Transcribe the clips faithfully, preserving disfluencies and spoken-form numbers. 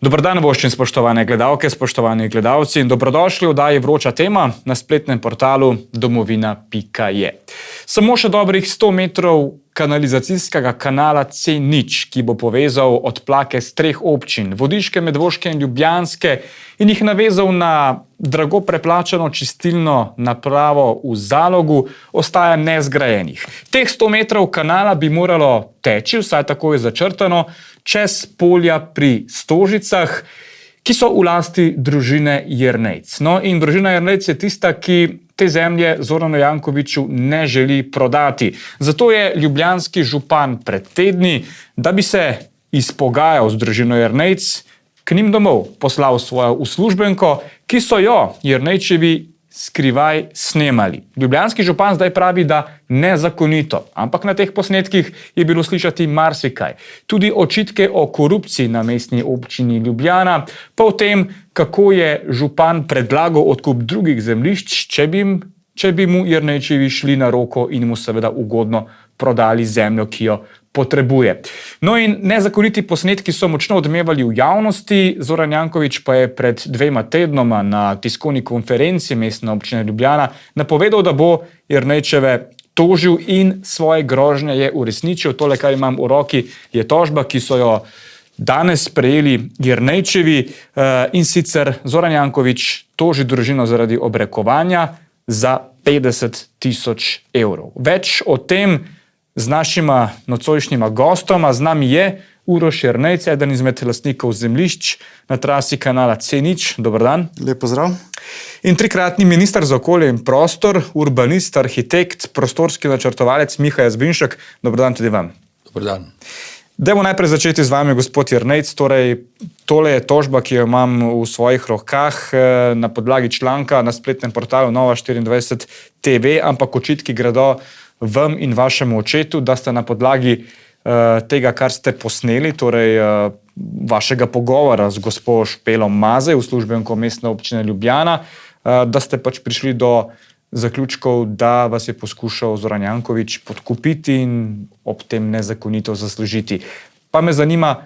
Dober dan, voščin, spoštovane gledalke, spoštovani gledalci in dobrodošli v oddaji Vroča tema na spletnem portalu domovina pika je. Samo še dobrih sto metrov kanalizacijskega kanala C nič, ki bo povezal odplake z treh občin, Vodiške, Medvoške in Ljubljanske, in jih navezal na drago preplačano čistilno napravo v Zalogu, ostaja nezgrajenih. Teh sto metrov kanala bi moralo teči, vsaj tako je začrtano, čez polja pri Stožicah, ki so v lasti družine Jernejc. No, in družina Jernejc je tista, ki te zemlje Zoranu Jankoviću ne želi prodati. Zato je ljubljanski župan pred tedni, da bi se izpogajal z družino Jernejc, k njim domov poslal svojo uslužbenko, ki so jo Jernejčevi skrivaj snemali. Ljubljanski župan zdaj pravi, da nezakonito, ampak na teh posnetkih je bilo slišati marsikaj. Tudi očitke o korupciji na mestni občini Ljubljana, pa o tem, kako je župan predlagal odkup drugih zemljišč, če bi, če bi mu Jernejčevi šli na roko in mu seveda ugodno prodali zemljo, ki jo potrebuje. No in nezakoniti posnetki so močno odmevali v javnosti, Zoran Janković pa je pred dvema tednoma na tiskovni konferenci mestne občine Ljubljana napovedal, da bo Jernejčeve tožil in svoje grožnje je uresničil. Tole, kar imam v roki, je tožba, ki so jo danes sprejeli Jernejčevi, in sicer Zoran Janković toži družino zaradi obrekovanja za petdeset tisoč evrov. Več o tem z našima nocojšnjima gostoma. Z nami je Uroš Jernejc, eden izmed lastnikov zemljišč na trasi kanala C nič. Dober dan. Lep pozdrav. In trikratni minister za okolje in prostor, urbanist, arhitekt, prostorski načrtovalec Miha Jazbinšek. Dober dan tudi vam. Dober dan. Dajmo najprej začeti z vami, gospod Jernejc. Torej, tole je tožba, ki jo imam v svojih rokah na podlagi članka na spletnem portalu Nova štiriindvajset T V, ampak očitki gredo vam in vašemu očetu, da ste na podlagi uh, tega, kar ste posneli, torej uh, vašega pogovora z gospo Špelo Mazej, uslužbenko mestne občine Ljubljana, uh, da ste pač prišli do zaključkov, da vas je poskušal Zoran Janković podkupiti in ob tem nezakonito zaslužiti. Pa me zanima,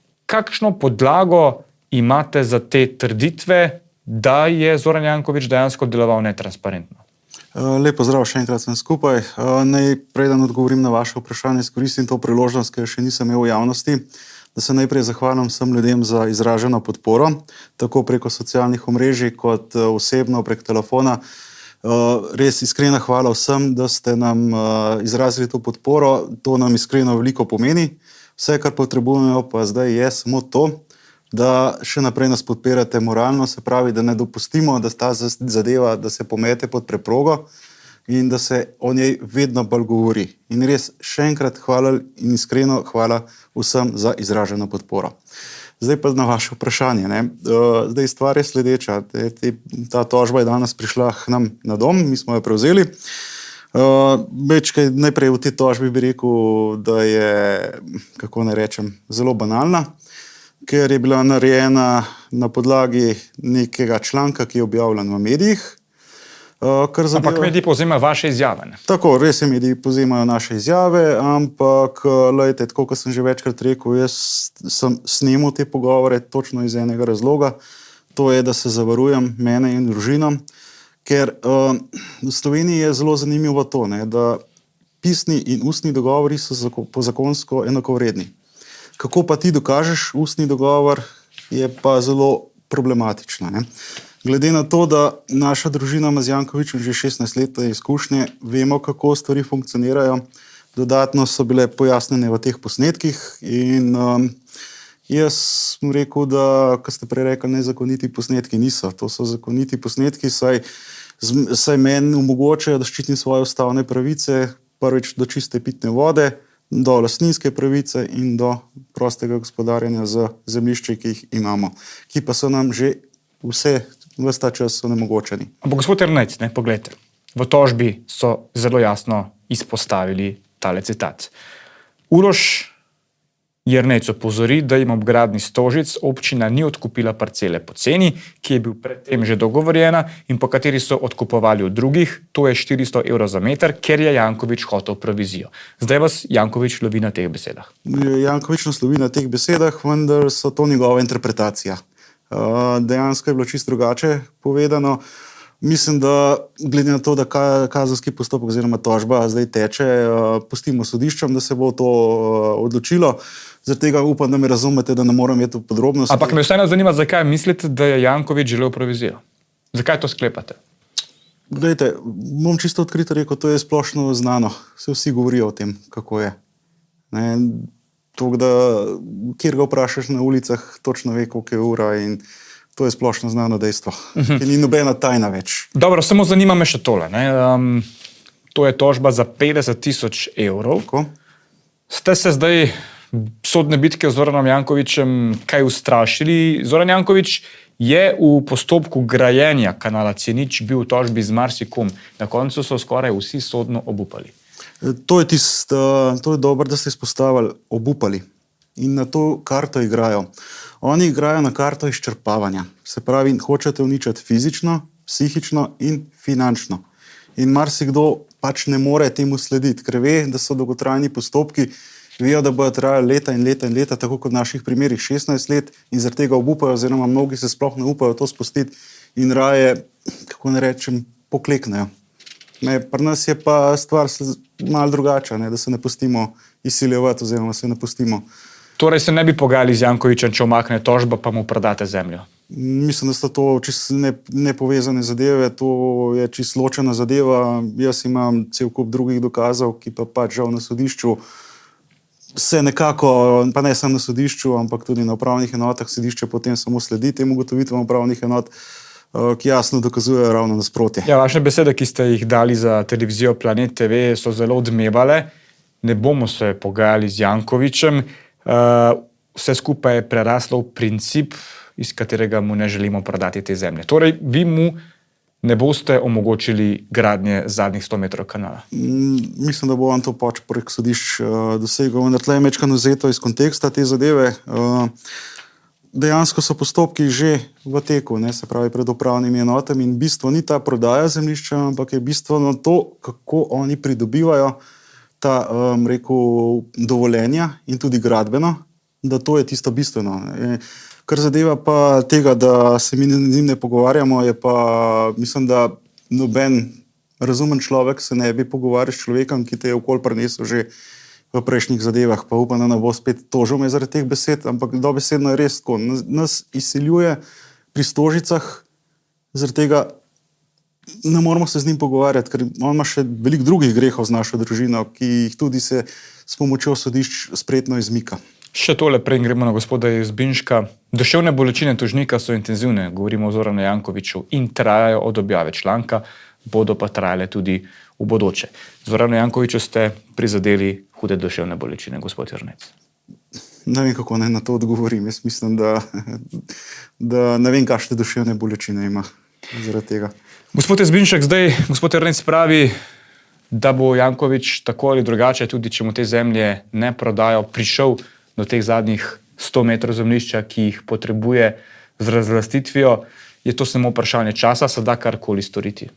kakšno podlago imate za te trditve, da je Zoran Janković dejansko deloval netransparentno? Lep pozdrav, še enkrat sem skupaj. Naj, preden odgovorim na vaše vprašanje, izkoristim to priložnost, ki jo še nisem imel v javnosti, da se najprej zahvalim vsem ljudem za izraženo podporo, tako preko socialnih omrežij kot osebno prek telefona. Res iskrena hvala vsem, da ste nam izrazili to podporo. To nam iskreno veliko pomeni. Vse, kar potrebujemo pa zdaj, je samo to, da še naprej nas podpirate moralno, se pravi, da ne dopustimo, da ta zadeva, da se pomete pod preprogo in da se o njej vedno bolj govori. In res še enkrat hvala in iskreno hvala vsem za izraženo podporo. Zdaj pa na vaše vprašanje. Ne? Zdaj stvar je sledeča. Ta tožba je danes prišla k nam na dom, mi smo jo prevzeli. Večkaj najprej v tej tožbi bi rekel, da je, kako ne rečem, zelo banalna, ker je bila narejena na podlagi nekega članka, ki je objavljen v medijih. Zadeva... Ampak mediji povzemajo vaše izjave. Ne? Tako, res je, mediji povzemajo naše izjave, ampak, lejte, tako kot sem že večkrat rekel, jaz sem snemal te pogovore točno iz enega razloga, to je, da se zavarujem mene in družino, ker uh, v Sloveniji je zelo zanimivo to, ne, da pisni in ustni dogovori so zako, po zakonsko enakovredni. Kako pa ti dokažeš ustni dogovor, je pa zelo problematično. Ne? Glede na to, da naša družina ima z Jankovićem že šestnajst let izkušnje, vemo, kako stvari funkcionirajo. Dodatno so bile pojasnjene v teh posnetkih in um, jaz sem rekel, da, ko ste prej rekli, nezakoniti posnetki niso. To so zakoniti posnetki, saj, saj meni omogočajo, da ščitim svoje ustavne pravice, prvič do čiste pitne vode, do lastninske pravice in do prostega gospodarjenja z zemljišči, ki jih imamo, ki pa so nam že vse, ves ta čas onemogočeni. Ampak gospod Jernejc, ne, poglejte, v tožbi so zelo jasno izpostavili tale citat. Uroš Jernec opozori, da jim ob gradnji Stožic občina ni odkupila parcele po ceni, ki je bil predtem že dogovorjena in po kateri so odkupovali od drugih, to je štiristo evrov za meter, ker je Janković hotel provizijo. Zdaj vas Janković lovi na teh besedah. Janković nas lovi na teh besedah, vendar so to njegova interpretacija. Dejansko je bilo čisto drugače povedano. Mislim, da glede na to, da kazenski postopek oziroma tožba zdaj teče, pustimo sodiščem, da se bo to odločilo. Zaradi tega upam, da me razumete, da ne moram iti v podrobnosti. Ampak me vseeno zanima, zakaj mislite, da je Janković želel provizijo? Zakaj to sklepate? Glejte, bom čisto odkrito rekel, to je splošno znano. Se vsi govorijo o tem, kako je. Ne, to, da kjer ga vprašaš na ulicah, točno ve, koliko je ura in to je splošno znano dejstvo, ki ni nobena tajna več. Dobro, samo zanima me še tole. Ne? Um, to je tožba za petdeset tisoč evrov. Tako? Ste se zdaj sodne bitke z Zoranom Jankovićem kaj ustrašili? Zoran Janković je v postopku grajenja kanala C nič bil v tožbi z marsikom. Na koncu so skoraj vsi sodno obupali. To je, tist, to je dobro, da ste izpostavili, obupali. In na to karto igrajo. Oni igrajo na karto izčrpavanja. Se pravi, hočete uničiti fizično, psihično in finančno. In marsikdo pač ne more temu slediti, ker ve, da so dolgotrajni postopki, vejo, da bodo trajali leta in leta in leta, tako kot v naših primerih šestnajst let in zaradi tega obupajo, oziroma mnogi se sploh ne upajo to spustiti in raje, kako ne rečem, pokleknejo. Ne, pri nas je pa stvar malo drugača, ne, da se ne pustimo izsiljevati oziroma se ne pustimo. Torej se ne bi pogajali z Jankovićem, če omakne tožbo, pa mu prodate zemljo? Mislim, da sta to čisto nepovezane zadeve, to je čisto ločena zadeva. Jaz imam cel kup drugih dokazov, ki pa pač žal na sodišču se nekako, pa ne samo na sodišču, ampak tudi na upravnih enotah, sodišče potem samo sledi tem ugotovitvam upravnih enot, ki jasno dokazujejo ravno nasprotje. Ja, vaše besede, ki ste jih dali za televizijo Planet T V, so zelo odmevale. Ne bomo se pogajali z Jankovićem. Uh, vse skupaj je preraslo v princip, iz katerega mu ne želimo prodati te zemlje. Torej, vi mu ne boste omogočili gradnje zadnjih sto metrov kanala? Mm, mislim, da bo on to pač prek sodišč uh, dosegel. Vendar tle je mečkano vzeto iz konteksta te zadeve. Uh, dejansko so postopki že v teku, ne, se pravi pred upravnimi enotami in bistvo ni ta prodaja zemljišča, ampak je bistvo na to, kako oni pridobivajo ta, um, rekel, dovoljenja in tudi gradbeno, da to je tisto bistveno. Kar zadeva pa tega, da se mi z njim ne pogovarjamo, je pa, mislim, da noben razumen človek se ne bi pogovarjal s človekom, ki te je okoli prinesel že v prejšnjih zadevah, pa upam, da ne bo spet tožil me zaradi teh besed, ampak dobesedno je res tako. Nas izsiljuje pri Stožicah, zaradi tega ne moramo se z njim pogovarjati, ker on ima še veliko drugih grehov z našo družino, ki jih tudi se s pomočjo sodišč spretno izmika. Še tole, prej gremo na gospoda Jazbinška. Duševne bolečine tožnika so intenzivne, govorimo o Zoranu Jankoviću, in trajajo od objave članka, bodo pa trajale tudi v bodoče. Zoranu Jankoviću ste prizadeli hude duševne bolečine, gospod Jernec. Ne vem, kako naj na to odgovorim. Jaz mislim, da, da ne vem, kakšne duševne bolečine ima zaradi tega. Gospod Jazbinšek, zdaj gospod Jernec pravi, da bo Janković tako ali drugače, tudi če mu te zemlje ne prodajo, prišel do teh zadnjih sto metrov zemljišča, ki jih potrebuje z razlastitvijo. Je to samo vprašanje časa, se da karkoli storiti?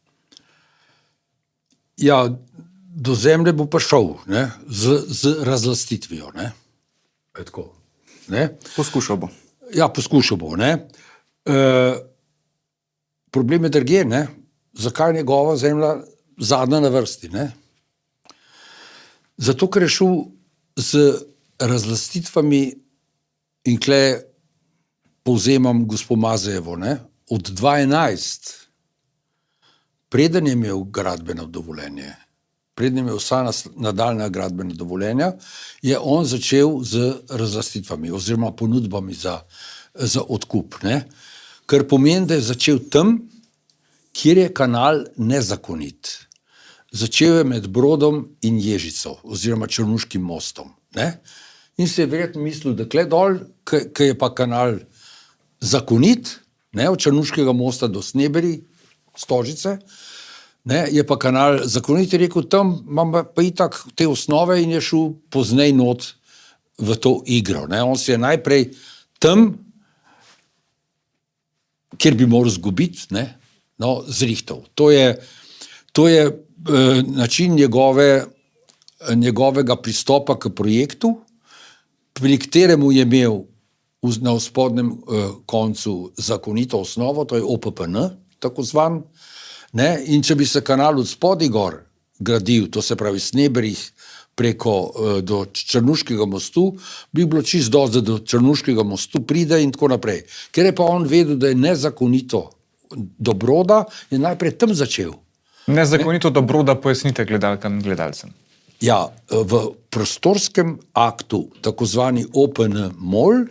Ja, do zemlje bo prišel, ne, z, z razlastitvijo. Ne. Tako, ne. Poskušal bo. Ja, poskušal bo. Ne. E, problem je drugje, ne. Zakaj je njegova zemlja zadnja na vrsti? Ne. Zato, ker je šel z razlastitvami in kle povzemam gospod Mazejevo, ne, od dva tisoč enajst, preden je imel gradbeno dovoljenje, preden je imel vsa nadaljna gradbena dovoljenja, je on začel z razlastitvami oziroma ponudbami za, za odkup. Ne? Kar pomeni, da je začel tam, kjer je kanal nezakonit. Začel je med Brodom in Ježico oziroma Črnuškim mostom. Ne? In se je verjetno mislil, da kle dol, ki je pa kanal zakonit, ne, od Črnuškega mosta do Sneberi, Stožice, ne, je pa kanal zakonit, je rekel, tam imam pa itak te osnove in je šel poznej not v to igro. Ne? On se je najprej tam, kjer bi moral zgubiti, ne? No, zrihtal. To je, to je eh, način njegove, njegovega pristopa k projektu, pri kateremu je imel na spodnjem eh, koncu zakonito osnovo, to je O P P N, tako zvan. Ne? In če bi se kanal od spodaj gor gradil, to se pravi Sneberih preko eh, do Črnuškega mostu, bi bilo čisto dosti, da do Črnuškega mostu pride in tako naprej. Ker je pa on vedel, da je nezakonito do Broda, je najprej tam začel. Nezakonito do Broda, pojasnite gledalkam in gledalcem. Ja, v prostorskem aktu, tako zvani O P N MOL,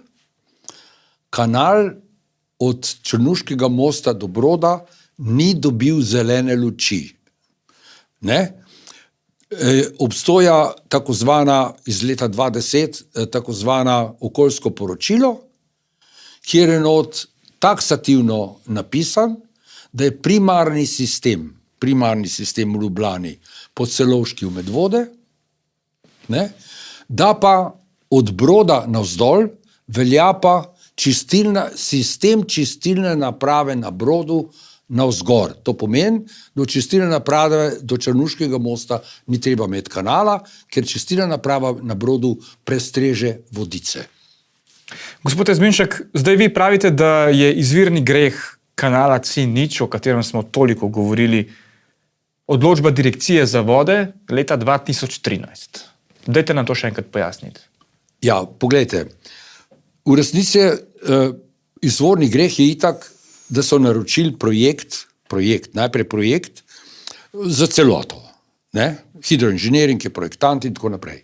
kanal od Črnuškega mosta do Broda ni dobil zelene luči. Ne? E, obstoja tako zvana iz leta dva tisoč deset, tako zvana okoljsko poročilo, kjer je not taksativno napisan, da je primarni sistem, primarni sistem v Ljubljani pod Celovški v Medvode, ne? Da pa od Broda navzdol velja pa čistilna, sistem čistilne naprave na Brodu navzgor. To pomeni, da od čistilne naprave do Črnuškega mosta ni treba imeti kanala, ker čistilna naprava na Brodu prestreže Vodice. Gospod Jazbinšek, zdaj vi pravite, da je izvirni greh kanala C nič, o katerem smo toliko govorili, odločba Direkcije za vode leta dva tisoč trinajst. Dajte nam to še enkrat pojasniti. Ja, poglejte, v resnici uh, izvorni greh je itak, da so naročili projekt, projekt, najprej projekt za celoto. Ne? Hidroinženiring je projektant in tako naprej.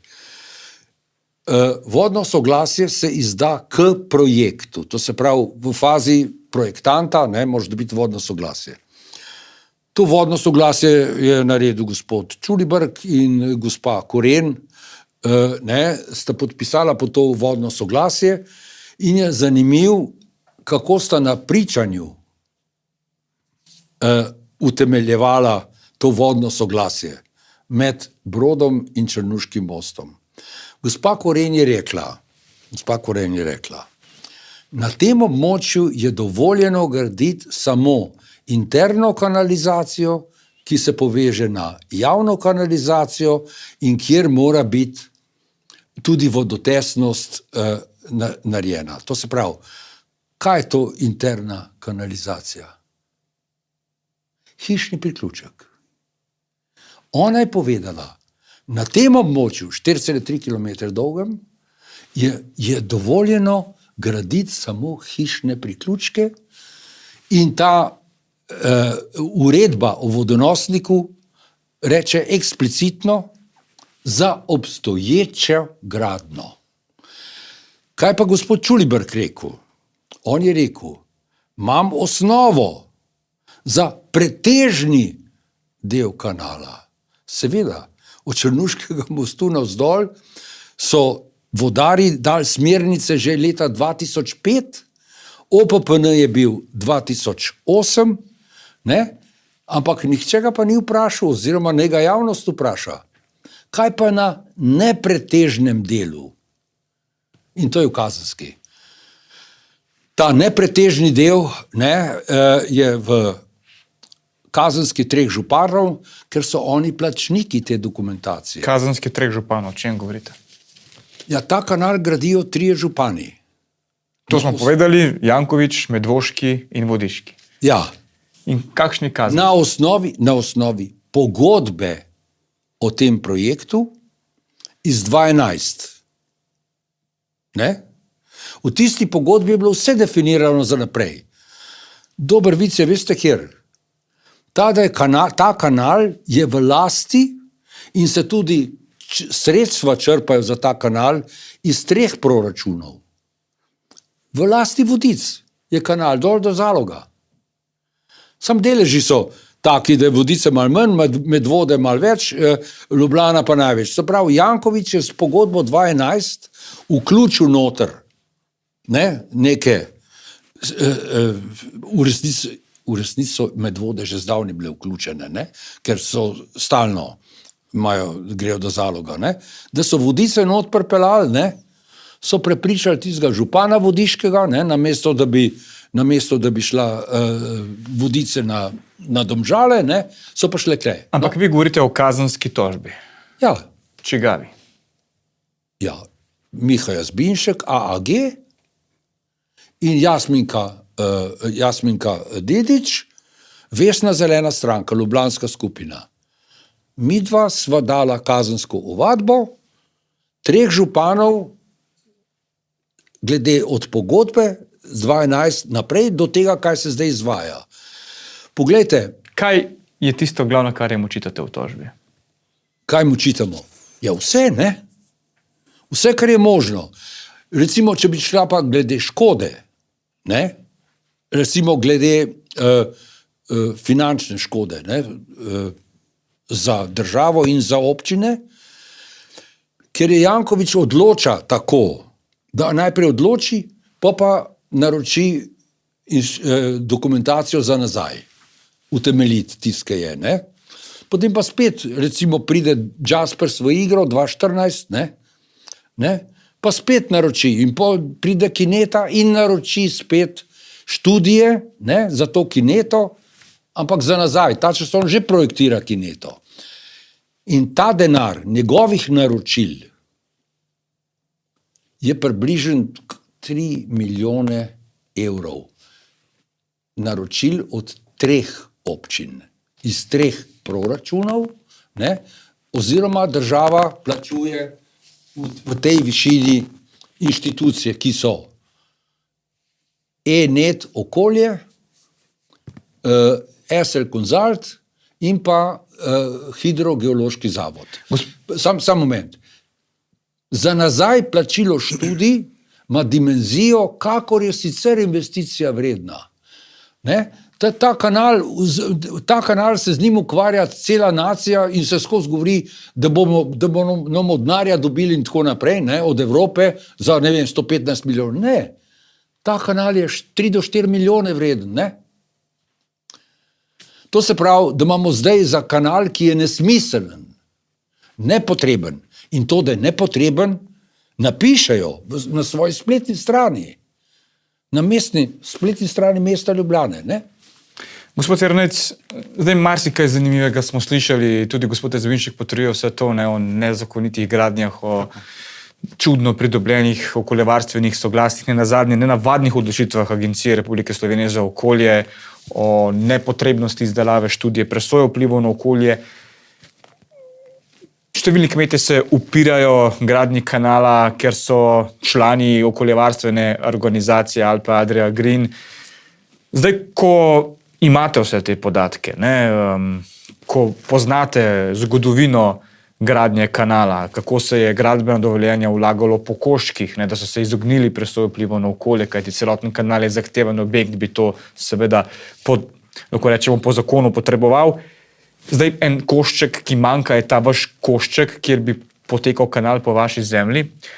Uh, vodno soglasje se izda k projektu, to se pravi v fazi projektanta, ne, može dobiti vodno soglasje. To vodno soglasje je naredil gospod Čulibrk in gospa Koren, uh, ne, sta podpisala po to vodno soglasje in je zanimiv, kako sta na pričanju uh, utemeljevala to vodno soglasje med Brodom in Črnuškim mostom. Gospa Koren je rekla, gospa Koren je rekla, na tem območju je dovoljeno graditi samo interno kanalizacijo, ki se poveže na javno kanalizacijo in kjer mora biti tudi vodotesnost eh, narejena. To se pravi, kaj je to interna kanalizacija? Hišni priključek. Ona je povedala, na tem območju, štiri cele tri kilometre dolgem, je, je dovoljeno graditi samo hišne priključke in ta uh, uredba o vodonosniku reče eksplicitno za obstoječo gradnjo. Kaj pa gospod Čulibrk rekel? On je rekel, imam osnovo za pretežni del kanala. Seveda, od Črnuškega mostu navzdol so vodarji dali smernice že leta dva tisoč pet, O P P N je bil dva tisoč osem, ne? Ampak nihče ga pa ni vprašal, oziroma ne ga javnost vpraša. Kaj pa na nepretežnem delu? In to je v Kazenski. Ta nepretežni del, ne, je v Kazenski treh županov, ker so oni plačniki te dokumentacije. Kazenski treh županov, o čem govorite? Ja, ta kanal gradijo trije župani. To smo povedali, Janković, Medvoški in Vodiški. Ja. In kakšni Kazenski? Na osnovi, na osnovi pogodbe o tem projektu iz dva tisoč enajst. Ne? V tisti pogodbi je bilo vse definirano za naprej. Dober vic je, veste kjer? Ta, da je kanal, ta kanal je v lasti in se tudi sredstva črpajo za ta kanal iz treh proračunov. V lasti Vodic je kanal dol do Zaloga. Sam deleži so taki, da je Vodice malo manj, Medvode malo več, Ljubljana pa največ. Se pravi, Janković je s pogodbo dva tisoč enajst vključil noter ne, neke v resnici V resnici so Medvode že zdavni bile vključene, ne? Ker so stalno, imajo, grejo do Zaloga, ne? Da so Vodice not pripeljali, ne? so prepričali tistega župana vodiškega, ne, namesto, da bi, namesto da bi šla uh, vodice na, na Domžale, ne, so pa šle kle. Ampak no. Vi govorite o kazenski tožbi. Ja. Čigavi? Ja, Miha Jazbinšek, A A G in Jasminka, uh, Jasminka Dedič, Vesna zelena stranka, Ljubljanska skupina. Midva sva dala kazensko ovadbo treh županov glede od pogodbe z dva tisoč enajst naprej do tega, kaj se zdaj izvaja. Poglejte. Kaj je tisto glavno, kar jim očitate v tožbi? Kaj mu očitamo? Ja, vse, ne? Vse, kar je možno. Recimo, če bi šla pa glede škode, ne? Recimo glede uh, uh, finančne škode, ne? Uh, za državo in za občine, ker je Janković odloča tako, da najprej odloči, pa pa naroči inš, eh, dokumentacijo za nazaj, utemeljiti tiske je, ne. Potem pa spet, recimo, pride Jaspers v igro, dva tisoč štirinajst, ne, ne, pa spet naroči in po pride Kineta in naroči spet študije, ne, za to Kineto, ampak za nazaj, ta čas on že projektira Kineto. In ta denar njegovih naročil je približen tri milijone evrov. Naročil od treh občin, iz treh proračunov, ne, oziroma država plačuje v, v tej višini inštitucije, ki so E-net okolje, uh, S L Consult in pa uh, Hidrogeološki zavod. Sam, sam moment. Za nazaj plačilo študij ima dimenzijo, kakor je sicer investicija vredna. Ne? Ta, ta, kanal, ta kanal se z njim ukvarja cela nacija in se skozi govori, da bomo, da bomo denarja dobili in tako naprej, ne? Od Evrope za, ne vem, sto petnajst milijonov. Ne. Ta kanal je tri do štiri milijone vreden, ne? To se pravi, da imamo zdaj za kanal, ki je nesmiselen, nepotreben. In to, da je nepotreben, napišejo na svoji spletni strani, na mestni spletni strani mesta Ljubljane, ne? Gospod Jernec, zdaj marsikaj zanimivega smo slišali, tudi gospod Jazbinšek potrdil vse to, ne, o nezakonitih gradnjah, o čudno pridobljenih okoljevarstvenih soglasjih, ne nazadnje nenavadnih odločitvah Agencije Republike Slovenije za okolje, o nepotrebnosti izdelave študije presoje vplivov na okolje. Številni kmetje se upirajo gradnji kanala, ker so člani okoljevarstvene organizacije Alpe Adria Green. Zdaj, ko imate vse te podatke, ne, um, ko poznate zgodovino gradnje kanala, kako se je gradbeno dovoljenje vlagalo po koščkih, ne, da so se izognili presoji vplivov na okolje, kajti celoten kanal je zahteven objekt, bi to seveda po, lahko rečemo, po zakonu potreboval. Zdaj, en košček, ki manjka, je ta vaš košček, kjer bi potekal kanal po vaši zemlji.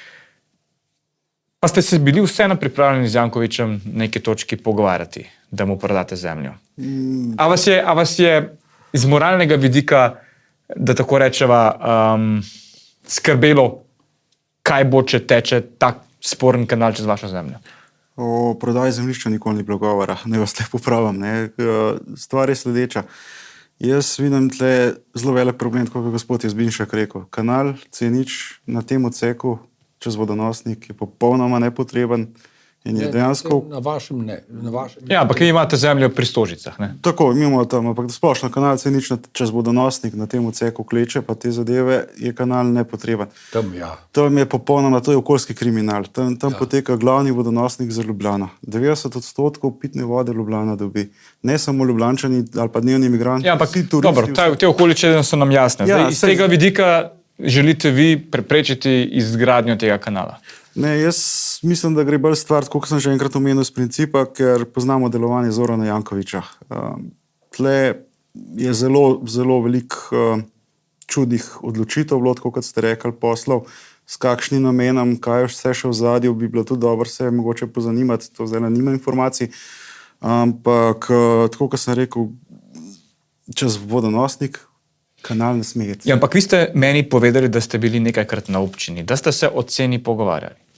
Pa ste se bili vseeno pripravljeni z Jankovićem na neki točki pogovarjati, da mu prodate zemljo. Mm. A vas je, a vas je iz moralnega vidika, da tako rečeva, um, skrbelo, kaj bo, če teče tak sporen kanal čez vašo zemljo? O prodaji zemljišča nikoli ni bilo govora, ne vas te popravim. Ne. Stvar je sledeča. Jaz vidim tle zelo velik problem, kot je gospod Jazbinšek rekel. Kanal C nič na tem odseku čez vodonosnik je popolnoma nepotreben in je ne, dejansko... Na vašem ne. Na vašem ja, ampak imate zemljo pri Stožicah, ne? Tako, imamo tam, ampak splošno kanal C nič čez vodonosnik na tem odseku Kleče, pa te zadeve, je kanal nepotreben. Tam, ja. Tam je popolnoma, to je okoljski kriminal. Tam, tam ja. poteka glavni vodonosnik za Ljubljano. devetdeset odstotkov pitne vode Ljubljana dobi. Ne samo Ljubljančani ali pa dnevni migranti. Ja, ampak dobro, ta, te okoličine so nam jasne. Zdaj, ja, iz tega vidika želite vi preprečiti izgradnjo tega kanala? Ne, jaz mislim, da gre bolj stvar, kot sem že enkrat omenil, z principa, ker poznamo delovanje Zorana Jankovića. Um, tle je zelo, zelo velik uh, čudnih odločitev bilo, kot ste rekli, poslov, s kakšnim namenom, kaj vse še v zadju, bi bilo tudi dobro se mogoče pozanimati, to zdaj nima informacij, ampak uh, tako, kot sem rekel, čez vodonosnik, kanal ne sme iti. Ja, ampak vi ste meni povedali, da ste bili nekajkrat na občini, da ste se o ceni pogovarjali.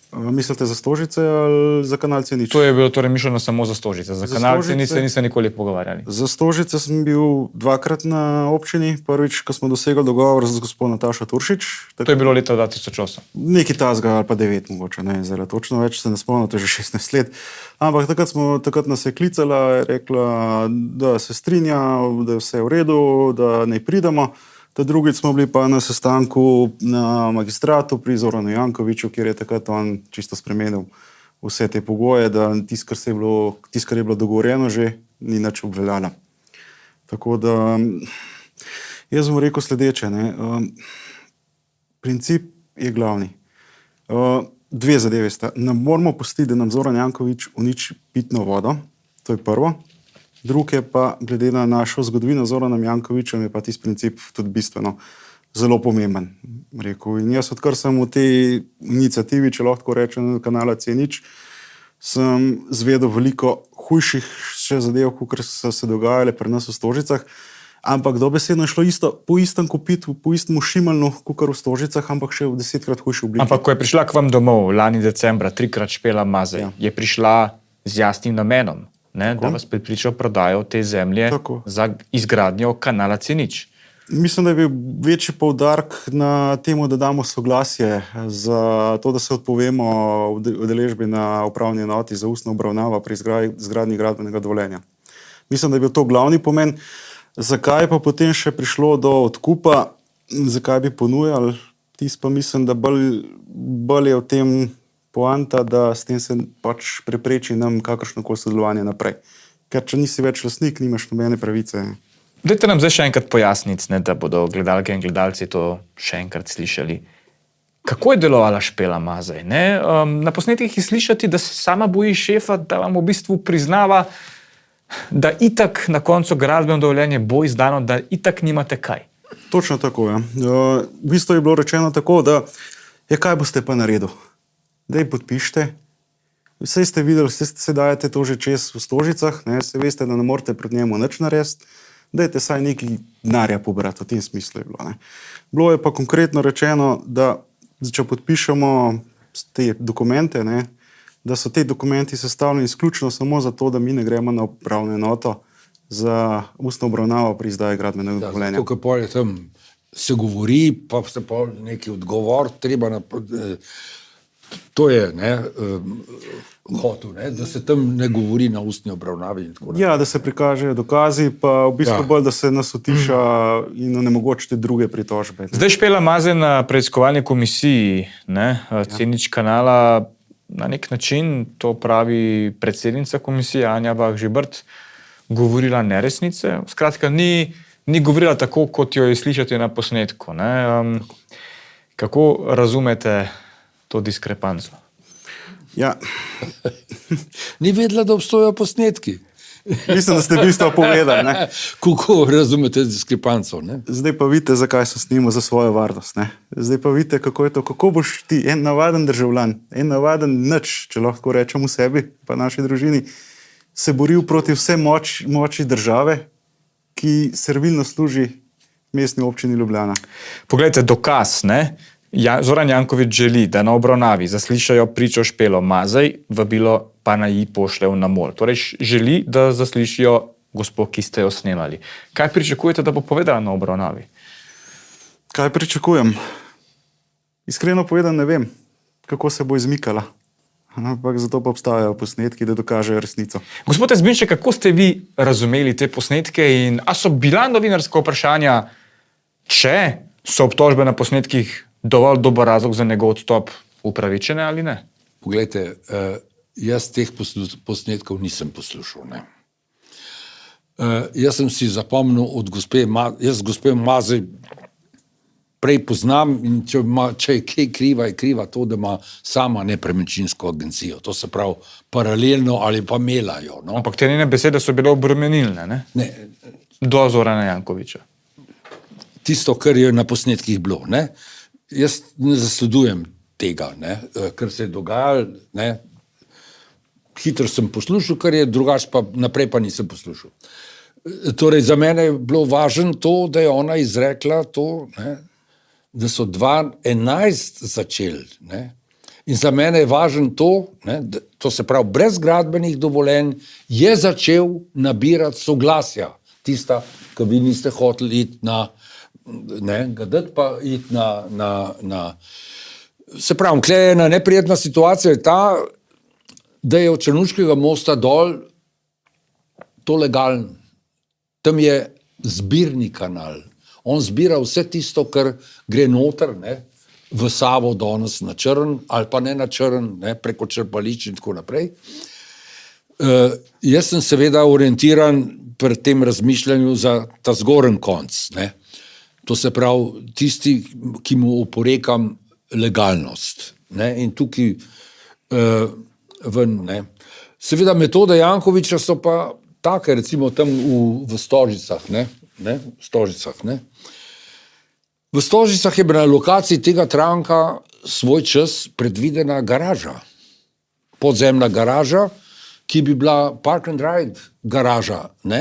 Mislite za Stožice ali za kanal C nič? To je bilo torej mišljeno samo za Stožice. Za, za kanal C nič se niste nikoli pogovarjali. Za Stožice sem bil dvakrat na občini. Prvič, ko smo dosegli dogovor z gospod Natašo Turšič. Tak... To je bilo leta dva tisoč osem. Nekaj tasga ali pa devet mogoče, ne, zdaj točno več se ne spomnim, to je že šestnajst let. Ampak takrat, smo, takrat nas je klicala, rekla, da se strinja, da je vse v redu, da ne pridemo. Ta drugič smo bili pa na sestanku na magistratu pri Zoranu Jankoviću, kjer je takrat on čisto spremenil vse te pogoje, da tisto, kar, tis, kar je bilo dogovorjeno že, ni nič obveljalo. Tako da jaz bom rekel sledeče. Ne. Princip je glavni. Dve zadeve sta. Ne moramo pustiti, da nam Zoran Janković uniči pitno vodo. To je prvo. Drugi je pa, glede na našo zgodovino z Zoranom Jankovićem, je pa tisti princip tudi bistveno zelo pomemben. Rekel. In jaz, odkar sem v tej inicijativi, če lahko rečem, kanala C nič, sem zvedel veliko hujših še zadev, kot so se dogajale pri nas v Stožicah, ampak dobesedno je šlo isto, po istem kopitu, po istem šimalnu, kot v Stožicah, ampak še v desetkrat hujši obliki. Ampak ko je prišla k vam domov lani decembra, trikrat Špela Mazej, ja. Je prišla z jasnim namenom. Ne, da vas prepričal prodajo te zemlje Tako. Za izgradnjo kanala C nič. Mislim, da je bil večji poudarek na temu, da damo soglasje za to, da se odpovemo udeležbi na upravni enoti za ustno obravnavo pri izgradnji gradbenega dovoljenja. Mislim, da je bil to glavni pomen. Zakaj pa potem še prišlo do odkupa, zakaj bi ponujali, tisto pa mislim, da bolj, bolj je v tem poanta, da s tem se pač prepreči nam kakršnokoli sodelovanje naprej. Ker če nisi več lastnik, nimaš nobene pravice. Dajte nam zdaj še enkrat pojasniti, ne, da bodo gledalke in gledalci to še enkrat slišali. Kako je delovala Špela Mazej? Ne? Um, na posnetkih je slišati, da se sama boji šefa, da vam v bistvu priznava, da itak na koncu gradbeno dovoljenje bo izdano, da itak nimate kaj. Točno tako, ja. Uh, v bistvu je bilo rečeno tako, da je kaj boste pa naredil. Daj podpišite. Vse ste videli, vse se dajete to že čez v Stožicah, ne? Se veste, da ne morete pred njemu nič narediti. Dajte saj nekaj denarja pobrati, v tem smislu je bilo. Ne? Bilo je pa konkretno rečeno, da če podpišemo te dokumente, ne, da so te dokumenti sestavljeni izključno samo zato, da mi ne gremo na upravno enoto za ustno obravnavo pri izdaji gradbenega dovoljenja. Zato, ker pol je tam se govori, pa se pol neki odgovor treba na... To je, ne, uh, hotel, ne, da se tam ne govori na ustni obravnavi. In tako ja, da se prikažejo dokazi, pa v bistvu ja. Bolj, da se nas utiša in onemogočite druge pritožbe. Ne. Zdaj Špela Mazej na preiskovalni komisiji, ne, C nič kanala, na nek način, to pravi predsednica komisije Anja Bah Žibert, govorila neresnice. Skratka, ni, ni govorila tako, kot jo je slišati na posnetku. Ne. Um, kako razumete to diskrepanco? Ja. Ni vedela, da obstojajo posnetki. Mislim, da ste v bistvu povedali. Ne? Kako razumete diskrepanco? Ne? Zdaj pa vidite, zakaj sem snimal za svojo varnost. Ne? Zdaj pa vidite, kako je to. Kako boš ti, en navaden državljan, en navaden nič, če lahko rečem v sebi, pa naši družini, se boril proti vse moč, moči države, ki servilno služi mestni občini Ljubljana. Poglejte, dokaz, ne? Ja, Zoran Janković želi, da na obravnavi zaslišajo pričo Špelo Mazej, vabilo pa naj ji pošlje na mol. Torej želi, da zaslišijo gospod, ki ste jo snemali. Kaj pričakujete, da bo povedala na obravnavi? Kaj pričakujem? Iskreno povedan ne vem, kako se bo izmikala. Ampak zato pa obstajajo posnetki, da dokažejo resnico. Gospod Jazbinšek, kako ste vi razumeli te posnetke in a so bila novinarska vprašanja, če so obtožbe na posnetkih dovolj dober razlog za njegov odstop upravičene ali ne? Poglejte, jaz teh posnetkov nisem poslušal. Ne? Jaz sem si zapomnil od gospe Mazej, jaz gospe Mazej prej poznam in če, ima, če je kaj kriva, je kriva to, da ima sama nepremičninsko agencijo. To se pravi paralelno ali pa melajo. No? Ampak te njene besede so bile obremenilne, ne? Ne. Do Zorana Jankovića. Tisto, kar je na posnetkih bilo, ne? Jaz ne zasledujem tega, ne, kar se je dogajalo, ne. Hitro sem poslušal, kar je drugače, pa naprej pa nisem poslušal. Torej, za mene je bilo važno to, da je ona izrekla to, ne, da so dva enajst začeli, ne, In za mene je važno to, ne, to se pravi, brez gradbenih dovoljenj je začel nabirati soglasja. Tista, ki vi niste hoteli iti na, ne, gadati pa iti na, na, na. Se pravi, kle je ena neprijetna situacija je ta, da je od Črnuškega mosta dol to legalno. Tam je zbirni kanal. On zbira vse tisto, kar gre noter, ne, v Savo danes na črn, ali pa ne na črn, ne, preko črpališč in tako naprej. Uh, jaz sem seveda orientiran pri tem razmišljanju za ta zgoren konc. Ne. To se pravi, tisti, ki mu oporekam legalnost. Ne, in tukaj uh, ven, ne. Seveda metode Jankovića so pa take, recimo tam v, v Stožicah, ne, ne, v Stožicah, ne. V Stožicah je bila na lokaciji tega Tranka svoj čas predvidena garaža. Podzemna garaža, ki bi bila park and ride garaža, ne.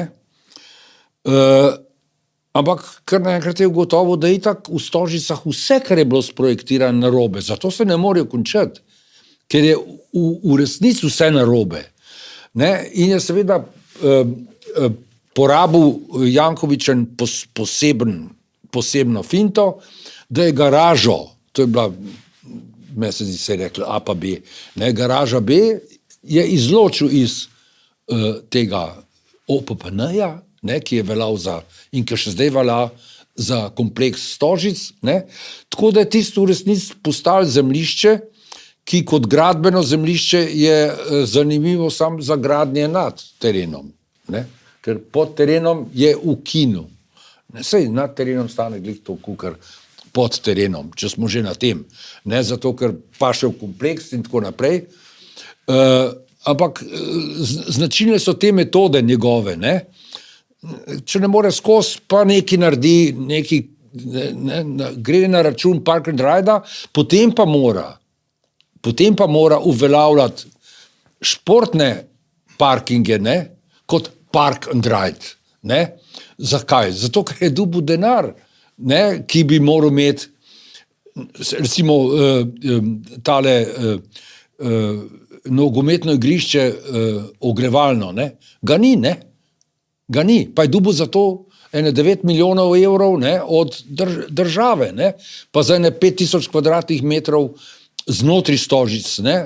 Uh, ampak kar naenkrat je ugotovil, da je itak v Stožicah vse, kar je bilo sprojektirano narobe, zato se ne morejo končati, ker je v, v resnici vse narobe. Ne? In je seveda uh, uh, porabil Jankovićen pos, poseben, posebno finto, da je garažo, to je bila, me se zdi se je rekla A pa B, ne, garaža B je izločil iz uh, tega O P P N-ja, ne, ki je veljal za, in ki še zdaj velja za kompleks Stožic, ne, tako da je tisto v resnici postalo zemljišče, ki kot gradbeno zemljišče je zanimivo samo za gradnje nad terenom, ne, ker pod terenom je ukinil. Sej nad terenom stane glih to, kukar pod terenom, če smo že na tem, ne, zato ker paše v kompleks in tako naprej. Uh, ampak značilne so te metode njegove, ne. Če ne more skozi, pa nekaj naredi, nekaj, ne, ne, gre na račun park and ride, potem pa mora, potem pa mora uveljavljati športne parkinge, ne, kot park and ride, ne. Zakaj? Zato, ker je dobil denar, ne, ki bi moral imeti, recimo, uh, tale uh, uh, nogometno igrišče uh, ogrevalno, ne, ga ni, ne. Ga ni, pa je dobil za to ene devet milijonov evrov, ne, od drž države, ne, pa za ene pet tisoč kvadratnih metrov znotraj Stožic, ne,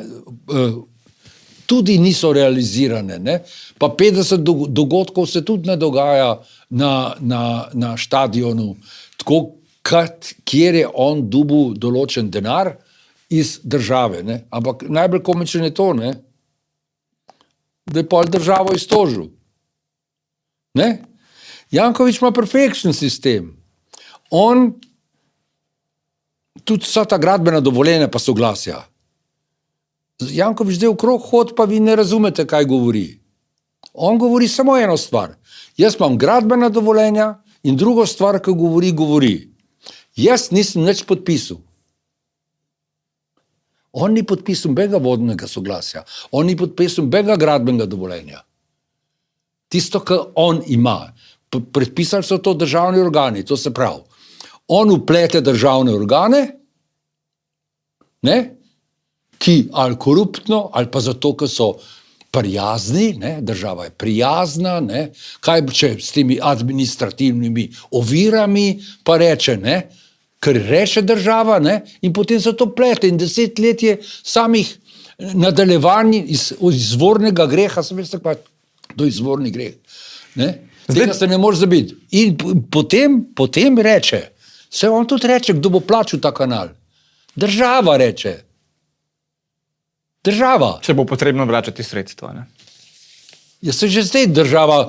tudi niso realizirane, ne, pa petdeset dogodkov se tudi ne dogaja na, na, na štadionu, tako, kat, kjer je on dobil določen denar iz države, ne, ampak najbolj komično je to, ne, da je pol državo iztožil. Ne? Janković ima perfekčen sistem. On tudi vsa ta gradbena dovoljenja pa soglasja. Janković zdaj okrog hod, pa vi ne razumete, kaj govori. On govori samo eno stvar. Jaz imam gradbena dovoljenja in drugo stvar, ki govori, govori. Jaz nisem nič podpisal. On ni podpisal bega vodnega soglasja. On ni podpisal bega gradbenega dovoljenja. Tisto, kar on ima. Predpisali so to državni organi, to se pravi. On uplete državne organe, ne, ki ali koruptno, ali pa zato, ker so prijazni, ne, država je prijazna, ne, kaj če s temi administrativnimi ovirami, pa reče, ne, ker reče država, ne, in potem se to plete in deset let je samih nadaljevanj iz izvornega greha, sem veste kaj, to je izvorni greh. Ne? Tega se ne moreš zabiti. In potem, potem reče, se on tudi reče, kdo bo plačal ta kanal. Država reče. Država. Če bo potrebno vračati sredstva, ne? Ja, se že zdaj država,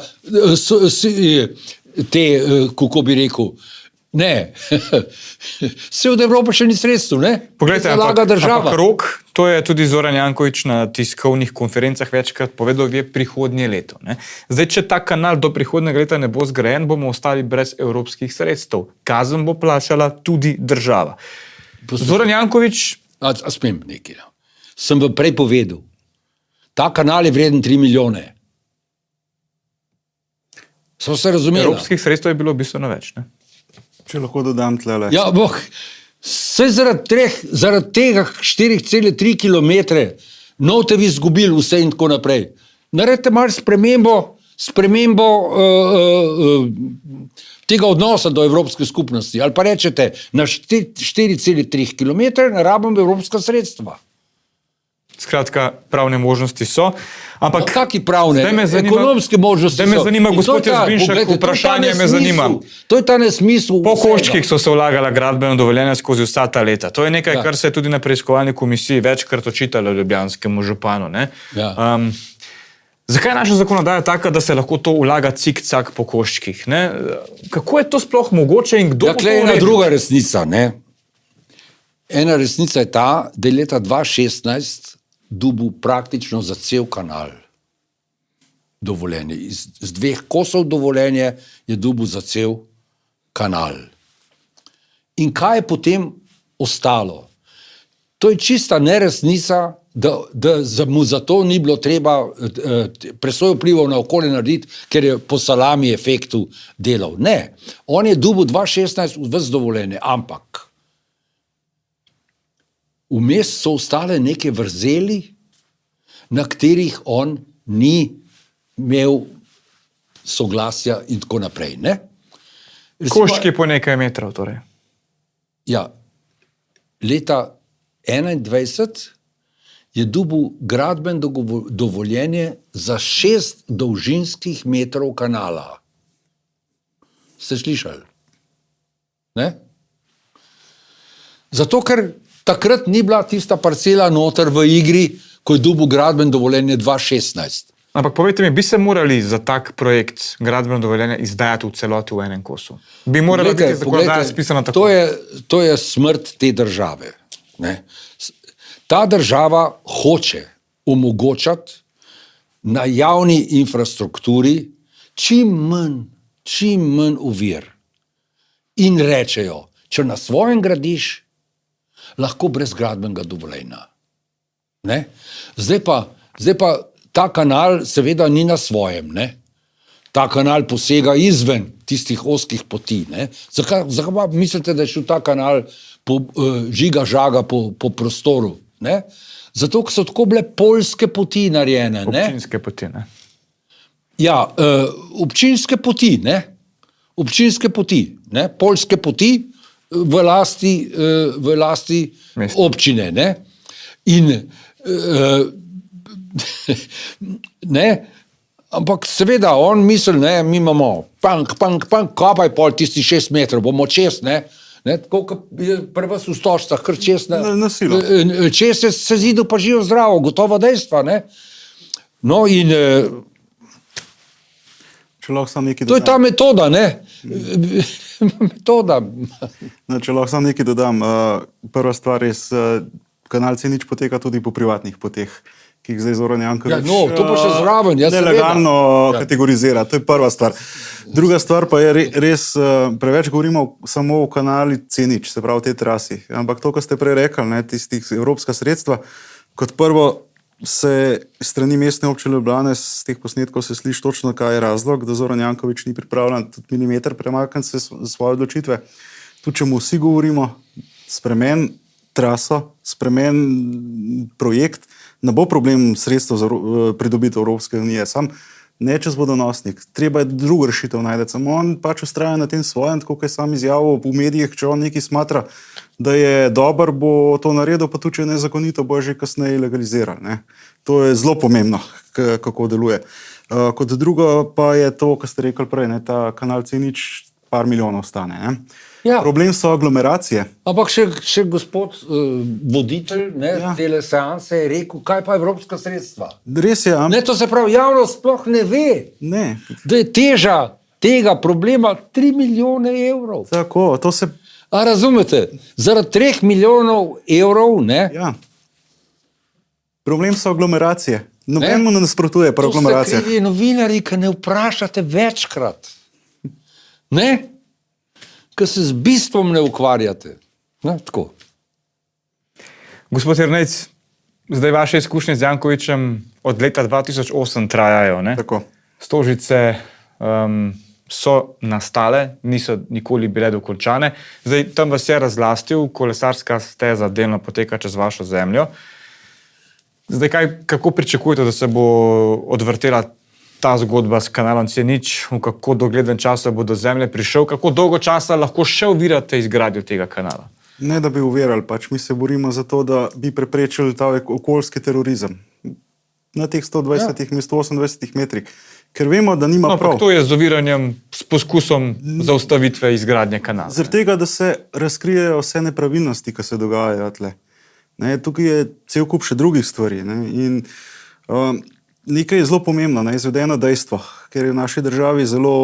te, kako bi rekel, ne, se od Evrope še ni sredstvo, ne? Poglejte, ampak, ampak rok, to je tudi Zoran Janković na tiskovnih konferencah večkrat povedal, je prihodnje leto. Ne? Zdaj, če ta kanal do prihodnjega leta ne bo zgrajen, bomo ostali brez evropskih sredstev. Kazen bo plačala tudi država. Zoran Janković... A, a smem nekaj. Sem vam prej povedal. Ta kanal je vreden tri milijone. Smo se razumeli. Evropskih sredstev je bilo bistveno več, ne? Če lahko dodam tlele. Ja, boh, Saj zaradi, treh, zaradi tega štiri cele tri kilometre note vi izgubili vse in tako naprej. Naredite malo spremembo, spremembo uh, uh, tega odnosa do Evropske skupnosti. Ali pa rečete, na štiri cele tri kilometre ne rabimo evropska sredstva. Skratka, pravne možnosti so. Ampak, no, kaki pravne? Zanima, ekonomske možnosti so. Zdaj me zanima, gospod Jazbinšek, vprašanje me zanima. To je ta nesmisel. Po koščkih so se vlagala gradbena dovoljenja skozi vsa ta leta. To je nekaj, ja. kar se je tudi na preiskovalni komisiji večkrat očitalo ljubljanskemu županu. Ne? Ja. Um, zakaj je naša zakonodaja taka, da se lahko to vlaga cik-cak po koščkih? Ne? Kako je to sploh mogoče in kdo ja, bo to uredil? Ena druga resnica. Ne? Ena resnica je ta, da je leta dva tisoč šestnajst dobil praktično za cel kanal dovoljenje. Iz, z dveh kosov dovoljenje je dobil za cel kanal. In kaj je potem ostalo? To je čista neresnica, da, da mu za to ni bilo treba eh, presojo vplivov na okolje narediti, ker je po salami efektu delal. Ne, on je dobil dva tisoč šestnajst ves dovoljenje, ampak vmes so ostale neke vrzeli, na katerih on ni imel soglasja in tako naprej. Ne? Recimo, koščki po nekaj metrov torej. Ja, leta enaindvajset je dobil gradbeno dovoljenje za šest dolžinskih metrov kanala. Ste slišali? Ne? Zato, ker takrat ni bila tista parcela noter v igri, ko je dobil gradbeno dovoljenje dva tisoč šestnajst. Ampak povejte mi, bi se morali za tak projekt gradbeno dovoljenje izdajati v celoti v enem kosu? Bi morala biti zakonodaja spisana tako? To je, to je smrt te države. Ne? Ta država hoče omogočati na javni infrastrukturi čim manj, čim manj ovir. In rečejo, če na svojem gradiš, lahko brez gradbenega dovoljenja. Ne? Zdaj pa, zdaj pa ta kanal seveda ni na svojem. Ne? Ta kanal posega izven tistih ozkih poti. Ne? Zakaj, zakaj mislite, da je šel ta kanal po, uh, žiga žaga po, po prostoru? Ne? Zato, ker so tako bile poljske poti narejene. Ne? Občinske poti, ne? Ja, uh, občinske poti, ne? Občinske poti, ne? Poljske poti v lasti, uh, v lasti občine, ne? In uh, ne, ampak seveda on misli, ne, mi imamo pank, pank, pank, kopaj pol tisti šest metrov, bomo čez, ne, ne, tako kot je pri vas v Stožcah, kar čez, ne, na, na silo. Čez se, se zidu pa živo zdravo, gotovo dejstva, ne. No in če lahko sam nekaj to je ta metoda, ne, metoda. No, če lahko sam nekaj dodam, uh, prva stvar je, uh, kanal C nič poteka tudi po privatnih poteh, ki jih zdaj Zoran Janković ja, no, to pa še zraven, ja, nelegalno kategorizira. To je prva stvar. Druga stvar pa je res, preveč govorimo samo o kanali C nič, se pravi o tej trasi. Ampak to, kar ste prej rekli, ne, tistih evropska sredstva, kot prvo se strani mestne občine Ljubljane z teh posnetkov se sliši točno, kaj je razlog, da Zoran Janković ni pripravljen tudi milimeter premakniti se svoje odločitve. Tu, če mu vsi govorimo, spremen traso, spremen projekt, ne bo problem sredstev za pridobitev Evropske unije, sam ne čez vodonosnik. Treba je drugo rešitev najti. Samo on pač ustraja na tem svojem, tako kot je sam izjavil v medijih, če on nekaj smatra, da je dober, bo to naredil, pa tudi če je nezakonito, bo že kasneje legaliziral. Ne? To je zelo pomembno, kako deluje. Uh, kot drugo pa je to, kar ste rekli prej, ne? Ta kanal C nič par milijonov stane. Ne? Ja. Problem so aglomeracije. Ampak še, še gospod uh, voditelj ne, ja. Tele seanse je rekel, kaj pa evropska sredstva. Res je. Am... Ne, to se pravi, javnost sploh ne ve, ne. Da je teža tega problema tri milijone evrov. Tako, to se... A razumete? Zaradi treh milijonov evrov, ne? Ja. Problem so aglomeracije. Noben mu ne nasprotuje pa aglomeracije. To ste krivi novinarji, ki ne vprašate večkrat. Ne? Ker se z bistvom ne ukvarjate. Ne, tako. Gospod Jernejc, zdaj vaše izkušnje z Jankovićem od leta dva tisoč osem trajajo, ne? Tako. Stožice, um, so nastale, niso nikoli bile dokončane. Zdaj, tam vas je razlastil, kolesarska steza delno poteka čez vašo zemljo. Zdaj, kaj, kako pričakujete, da se bo odvrtela ta zgodba s kanalom C nič, v kako dogleden čas bo do zemlje prišel, kako dolgo časa lahko še ovirate izgradnjo tega kanala? Ne, da bi uverjali, pač mi se borimo za to, da bi preprečili ta okoljski terorizem na teh sto dvajsetih, ja. sto osemindvajsetih metrih, ker vemo, da nima no, prav. To je z oviranjem, s poskusom zaustavitve izgradnje kanala. Zaradi tega, da se razkrijejo vse nepravilnosti, ki se dogajajo tle. Ne, tukaj je cel kup še drugih stvari. Ne, in uh, nekaj je zelo pomembno, ne, izvedeno dejstvo, ker je v naši državi zelo,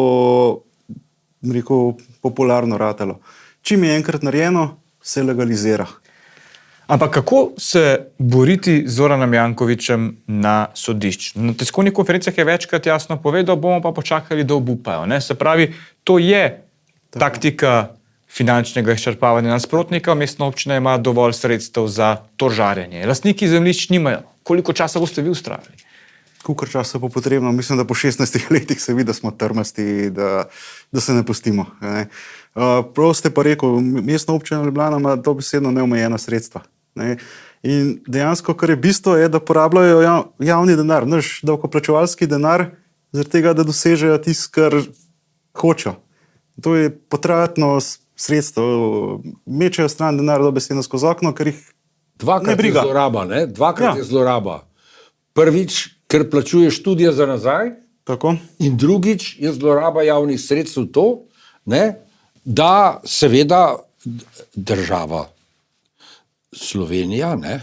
rekel, popularno ratalo. Čim je enkrat narejeno, se legalizira. Ampak kako se boriti z Zoranom Jankovićem na sodišču? Na tiskovnih konferencah je večkrat jasno povedal, bomo pa počakali, da obupajo. Ne? Se pravi, to je Tako. taktika finančnega izčrpavanja nasprotnika, mestna občina ima dovolj sredstev za to žarjenje. Lastniki zemljišč nimajo. Koliko časa boste vi ustrajali? Kolikor časa bo potrebno, mislim, da po šestnajstih letih se vidi, da smo trmasti, da, da se ne pustimo. Ne? Uh, prav ste pa rekel, mestna občina Ljubljana ima dobesedno neomejena sredstva. Ne? In dejansko, kar je bistvo, je, da porabljajo jav, javni denar, naš davkoplačevalski denar, zaradi tega, da dosežejo tisto, kar hočejo. To je potratno sredstvo. Mečejo stran denar dobesedno skozi okno, ker jih Dvakrat ne briga. je zloraba, ne? Dvakrat Ja. je zloraba. Prvič, ker plačuješ študija za nazaj, Tako? in drugič je zloraba javnih sredstev to, ne, da seveda država Slovenija, ne,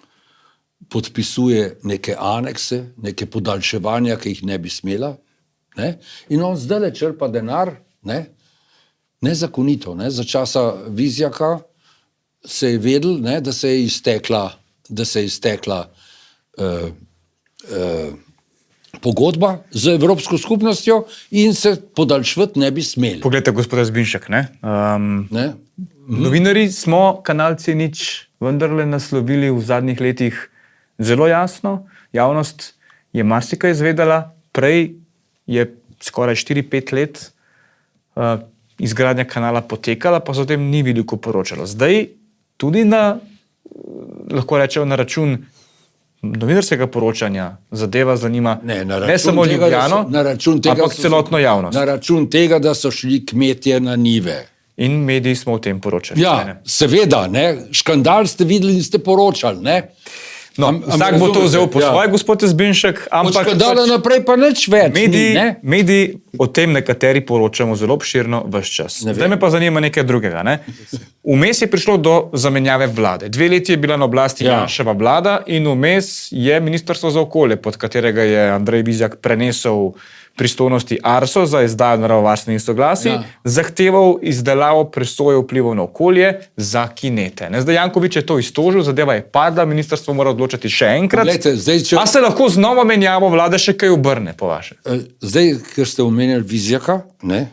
podpisuje neke anekse, neke podaljševanja, ki jih ne bi smela, ne, in on zdaj črpa denar, ne, nezakonito, ne, za časa Vizjaka se je vedel, ne, da se je iztekla, da se je iztekla uh, uh, pogodba z Evropsko skupnostjo in se podaljšvati ne bi smeli. Poglejte, gospod Zbinšek, ne? Um, Ne? novinarji smo kanal C nič vendarle naslovili v zadnjih letih zelo jasno. Javnost je marsikaj izvedela, prej je skoraj štiri pet let uh, izgradnja kanala potekala, pa se o tem ni veliko poročalo. Zdaj tudi na, lahko rečemo, na račun novinarskega poročanja zadeva zanima Ne, na ne račun samo tega, da Ljubljano, so- na račun tega ampak so- celotno javnost. Na račun tega, da so šli kmetje na njive. In mediji smo o tem poročali. Ja, seveda, ne, škandal ste videli in ste poročali, ne. No, Am- am vsak bo to razumete? vzel po Ja. svoje, gospod Zbinšek, Od ampak škandala pač naprej pa nič več mediji, ni, ne. mediji o tem nekateri poročamo zelo obširno ves čas. Ne Zdaj vem. me pa zanima nekaj drugega. Ne? Vmes je prišlo do zamenjave vlade. Dve leti je bila na oblasti Ja. Janševa vlada in vmes je Ministrstvo za okolje, pod katerega je Andrej Vizjak prenesel pristojnosti Arso za izdajo naravovarstvenih soglasij, Ja. zahteval izdelavo presoje vplivov na okolje za kinete. Ne? Zdaj Janković je to iztožil, zadeva je padla, ministrstvo mora odločiti še enkrat. Poglejte, zdaj, če- A se lahko z novo menjavo vlade še kaj obrne, po vaše? Eh, Zdaj, ker ste omenjali Vizjaka, ne,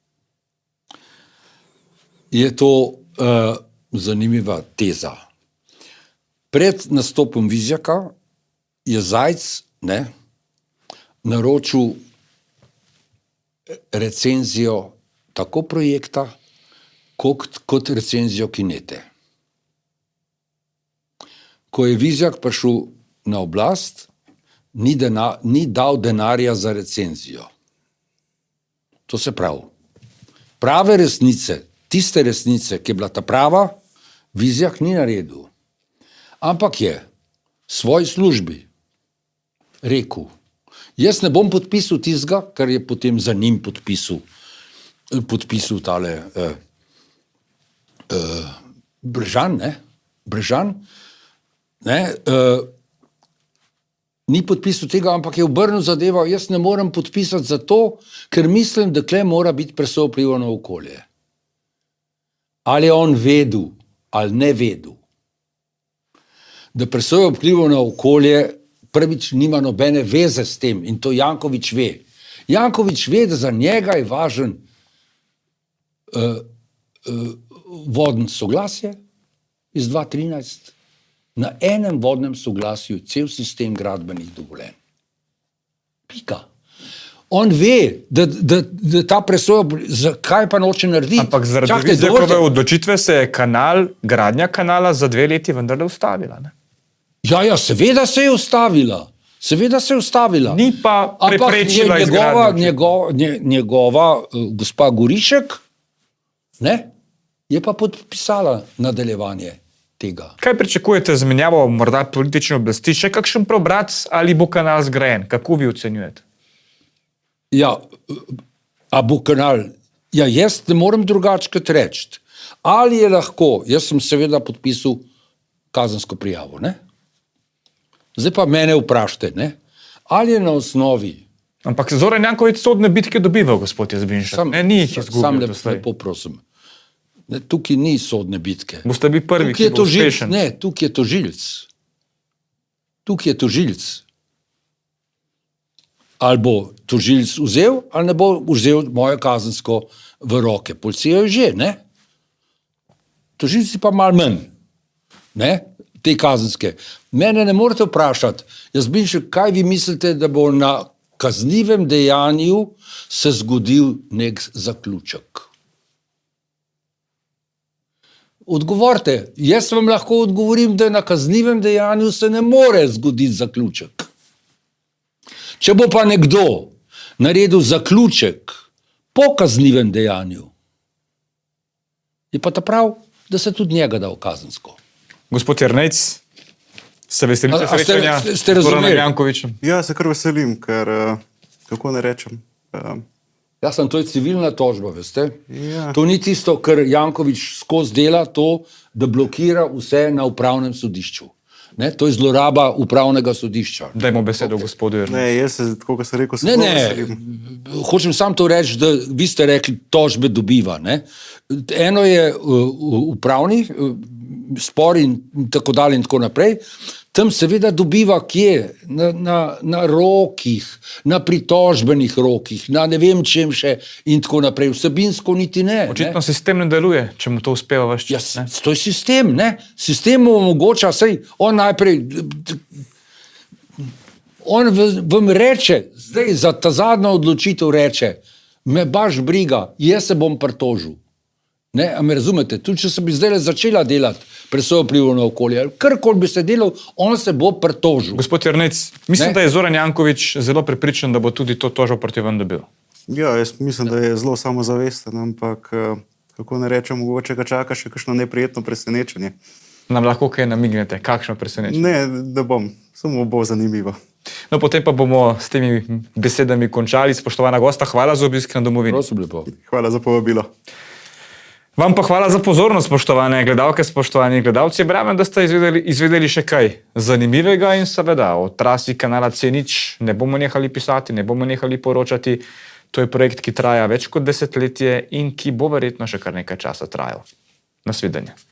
je to uh, zanimiva teza. Pred nastopom Vizjaka je Zajc, ne, naročil recenzijo tako projekta, kot, kot recenzijo kinete. Ko je Vizjak prišel na oblast, ni, dena, ni dal denarja za recenzijo. To se pravi, prave resnice, tiste resnice, ki je bila ta prava, Vizjak ni naredil. Ampak je svoji službi rekel, jaz ne bom podpisal tistega, kar je potem za njim podpisal, podpisal tale uh, uh, Brežan, ne? Brežan, ne? Uh, ni podpisal tega, ampak je obrnil zadevo, jaz ne morem podpisati zato, ker mislim, da tle mora biti presoja vplivov na okolje. Ali je on vedel, ali ne vedel, da presoja vplivov na okolje prvič nima nobene veze s tem in to Janković ve. Janković ve, da za njega je važen uh, uh, vodno soglasje iz dva tisoč trinajst. Na enem vodnem soglasju je cel sistem gradbenih dovoljenj. Pika. On ve, da, da, da ta presoja, zakaj pa noče narediti. Ampak zaradi Čakajte, Vizjakove dovolite. odločitve se je kanal, gradnja kanala za dve leti vendarle ustavila. Ne? Ja, ja, seveda se je ustavila. Seveda se je ustavila. Ni pa preprečila Ampak njegova, izgradnje. njegova, nje- njegova uh, gospa Gorišek ne, je pa podpisala nadaljevanje tega. Kaj pričakujete z menjavo morda politične oblasti? Še kakšen preobrat ali bo kanal zgrajen? Kako vi ocenjujete? Ja, a bo kanal? Ja, jaz ne morem drugače kot reči. Ali je lahko, jaz sem seveda podpisal kazensko prijavo, ne? Zdaj pa mene vprašajte, ne? Ali je na osnovi, Ampak Zoran Janković sodne bitke dobival, gospod Jazbinšek. sam, Ne, ni jih sam izgubil lepo, doslej. lepo prosim, ne, tukaj ni sodne bitke. Boste vi prvi, Tukaj ki je bo tožilc, uspešen. ne, tukaj je tožilc. Tukaj je tožilc. Ali bo tožilc vzel, ali ne bo vzel moje kazensko v roke. Policija je že, ne? Tožilci pa malo manj, ne? Te kazenske. Mene ne morete vprašati, jaz bi še, kaj vi mislite, da bo na kaznivem dejanju se zgodil nek zaključek? Odgovorite, jaz vam lahko odgovorim, da na kaznivem dejanju se ne more zgoditi zaključek. Če bo pa nekdo naredil zaključek po kaznivem dejanju, je pa ta prav, da se tudi njega da v kazensko. Gospod Jernejc, se veselite A- a ste- srečanja ste- ste s Zoranom razumeli? Jankovićem? Ja, se kar veselim, ker, eh, kako ne rečem, eh, Jaz sem, to je civilna tožba, veste? Ja. To ni tisto, kar Janković skozi dela, to, da blokira vse na upravnem sodišču. Ne? To je zloraba upravnega sodišča. Dajmo besedo okay. gospodu Jernejcu. ne, jaz se, tako kot sem rekel, se Ne, zelo ne, veselim. hočem samo to reči, da vi ste rekli, tožbe dobiva. Ne? Eno je uh, upravni uh, spor in tako dalje in tako naprej. Tam seveda dobiva kje? Na, na, na rokih, na pritožbenih rokih, na ne vem čem še in tako naprej. Vsebinsko niti ne. Očitno ne? sistem ne deluje, če mu to uspeva vaš Ja, čas. ne? to je sistem, ne? Sistem mu omogoča, sej on najprej, on v- vam reče, zdaj za ta zadnjo odločitev reče, me baš briga, jaz se bom pritožil. Ne, a me razumete? Tudi če se bi zdaj začela delati presojo vplivov na okolje, ali karkoli bi se delal, on se bo pritožil. Gospod Jernejc, mislim, Ne. da je Zoran Janković zelo prepričan, da bo tudi to tožbo proti vam dobil. Ja, jaz mislim, da je zelo samozavesten, ampak eh, kako ne rečem, mogoče ga čaka še kakšno neprijetno presenečenje. Nam lahko kaj namignete, kakšno presenečenje. Ne, da bom, samo bo zanimivo. No, potem pa bomo s temi besedami končali. Spoštovana gosta, hvala za obisk na domovini. Prosim lepo. Hvala za povabilo. Vam pa hvala za pozornost, spoštovane gledalke, spoštovani gledalci. Verjamem, da ste izvedeli, izvedeli še kaj zanimivega in seveda o trasi kanala C nič ne bomo nehali pisati, ne bomo nehali poročati. To je projekt, ki traja več kot desetletje in ki bo verjetno še kar nekaj časa trajal. Nasvidenje.